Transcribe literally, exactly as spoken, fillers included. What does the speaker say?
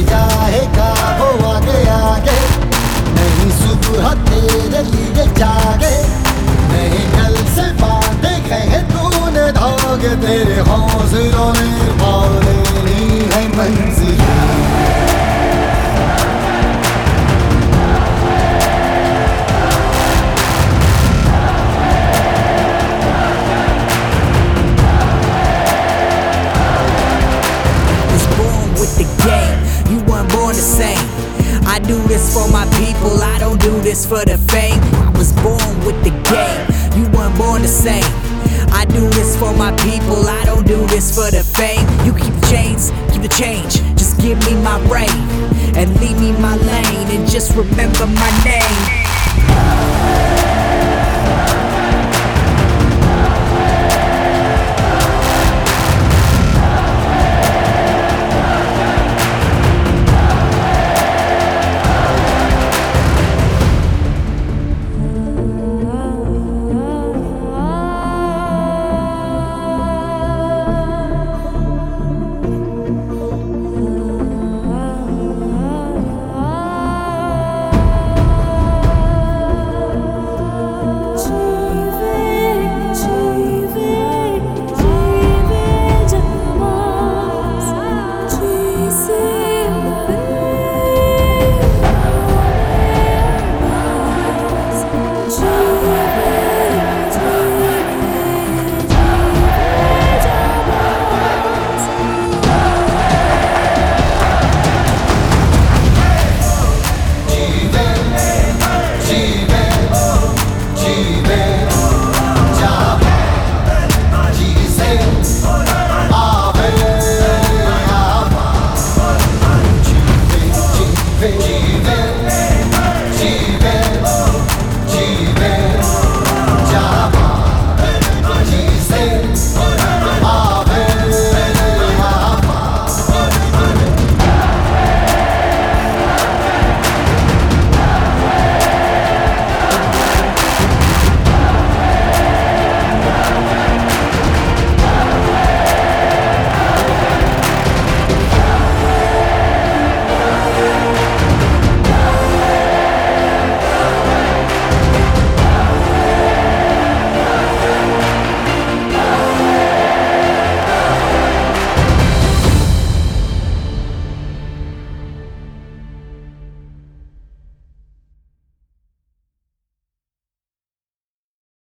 जाएगा वो आगे आगे, नहीं सुबह तेरे लिए जागे, नहीं कल से बांधे गए तूने धागे, तेरे हौसलों ने पालेनी है मंजिल। With the game, you weren't born the same. I do this for my people, I don't do this for the fame. I was born with the game, you weren't born the same. I do this for my people, I don't do this for the fame. You keep the chains, keep the change, just give me my reign and leave me my lane, and just remember my name.